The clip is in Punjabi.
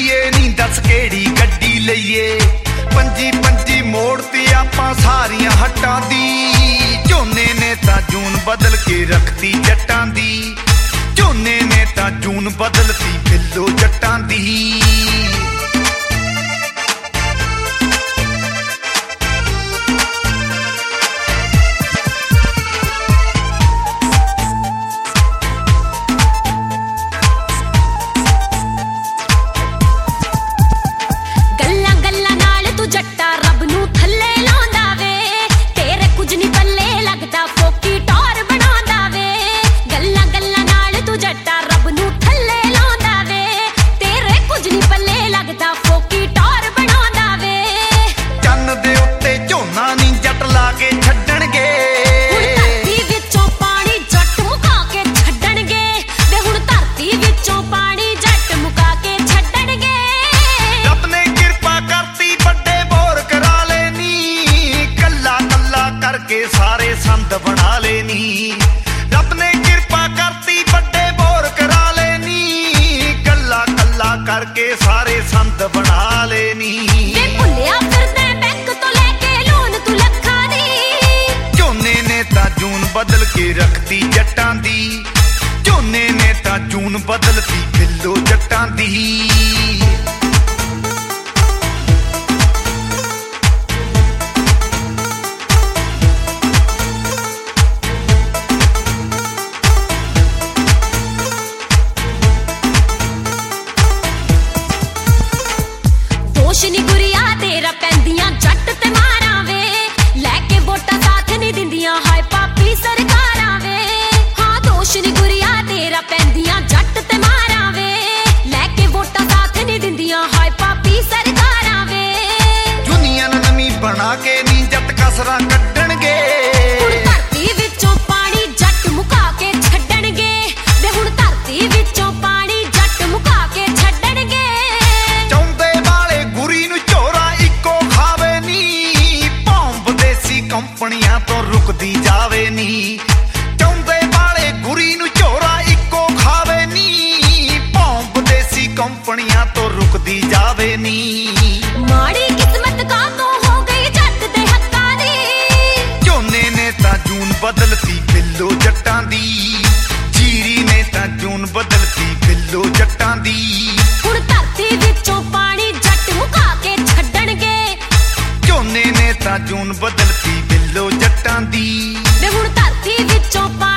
ਚੱਲੀਏ ਨੀ ਦੱਸ ਕਿਹੜੀ ਗੱਡੀ ਲਈਏ। ਪੰਜੀ ਪੰਜੀ ਮੋੜ ਤੇ ਆਪਾਂ ਸਾਰੀਆਂ ਹੱਟਾਂ ਦੀ। ਝੋਨੇ ਨੇ ਤਾਂ ਜੂਨ ਬਦਲ ਕੇ ਰੱਖਤੀ ਜੱਟਾਂ ਦੀ। ਝੋਨੇ ਨੇ ਤਾਂ ਜੂਨ ਬਦਲਤੀ ਬਿੱਲੋ ਜੱਟਾਂ ਦੀ। ਸਾਰੇ ਸੰਦ ਬਣਾ ਲੈਨੀ ਰੱਬ ਨੇ ਕਿਰਪਾ ਕਰਤੀ ਵੱਡੇ ਬੋਰ ਕਰਾ ਲੈਨੀ। ਕੱਲਾ ਕੱਲਾ ਕਰਕੇ ਸਾਰੇ ਸੰਦ ਬਣਾ ਲੈਨੀ। ਵੇ ਭੁੱਲਿਆ ਫਿਰਦਾ ਬੈਂਕ ਤੋਂ ਲੈ ਕੇ ਲੋਨ ਤੂੰ ਲੱਖਾਂ ਦੀ। ਝੋਨੇ ਨੇ ਤਾਂ ਜੂਨ ਬਦਲ ਕੇ ਰੱਖਤੀ ਜੱਟਾਂ ਦੀ। ਝੋਨੇ ਨੇ ਤਾਂ ਜੂਨ ਬਦਲਤੀ ਬਿੱਲੋ ਜੱਟਾਂ ਦੀ। ਦੋਸ਼ ਨੀ ਗੁਰੀਆ ਤੇਰਾ ਪੈਂਦੀਆਂ ਜੱਟ ਤੇ ਮਾਰਾਂ ਵੇ। ਲੈ ਕੇ ਵੋਟਾਂ ਸਾਥ ਨੀ ਦਿੰਦੀਆਂ ਹਾਏ ਪਾਪੀ ਸਰਕਾਰਾਂ ਵੇ। ਹਾਂ ਦੋਸ਼ ਨੀ ਗੁਰੀਆ ਤੇਰਾ ਪੈਂਦੀਆਂ ਜੱਟ ਤੇ ਮਾਰਾਂ ਵੇ। ਲੈ ਕੇ ਵੋਟਾਂ ਸਾਥ ਨੀ ਦਿੰਦੀਆਂ ਹਾਏ ਪਾਪੀ ਸਰਕਾਰਾਂ ਵੇ। ਦੁਨੀਆ ਨਵੀਂ ਬਣਾ ਕੇ ਨੀ ਜੱਟ ਕਸਰਾਂ ਕੱਢਣਗੇ। ਹੁਣ ਧਰਤੀ ਵਿੱਚੋਂ ਪਾਣੀ ਜੱਟ ਮੁਕਾ ਕੇ ਛੱਡਣਗੇ। ਵੇ ਹੁਣ ਧਰਤੀ ਵਿੱਚੋਂ ਪਾਣੀ ਜੱਟ ਮੁਕਾ ਕੇ ਛੱਡਣਗੇ। ਕੰਪਨੀਆਂ ਤੋਂ ਰੁਕਦੀ ਜਾਵੇ ਨੀ। ਚਾਹੁੰਦੇ ਵਾਲੇ ਗੁਰੀ ਨੂੰ ਝੋਰਾ ਇੱਕੋ ਖਾਵੇ ਨੀ। ਭੌਂਬ ਦੇਸੀ ਕੰਪਨੀਆਂ ਤੋਂ ਰੁਕਦੀ ਜਾਵੇ ਨੀ। ਮਾੜੀ ਕਿਸਮਤ ਕਾਹਤੋਂ ਹੋ ਗਈ ਜੱਟ ਦੇ ਹੱਕਾਂ ਦੀ। ਝੋਨੇ ਨੇ ਤਾਂ ਜੂਨ ਬਦਲਤੀ ਬਿੱਲੋ ਜੱਟਾਂ ਦੀ। ਜੀਰੀ ਨੇ ਤਾਂ ਜੂਨ ਬਦਲਤੀ ਬਿੱਲੋ ਜੱਟਾਂ ਦੀ। ਹੁਣ ਧਰਤੀ ਵਿੱਚੋਂ ਪਾਣੀ ਜੱਟ ਮੁਕਾ ਕੇ ਛੱਡਣਗੇ। ਝੋਨੇ ਨੇ ਤਾਂ ਜੂਨ ਬਦਲਤੀ ਬਿੱਲੋ ਜੱਟਾਂ ਦੀ। ਵੇ ਹੁਣ ਧਰਤੀ ਵਿੱਚੋਂ ਪਾਣੀ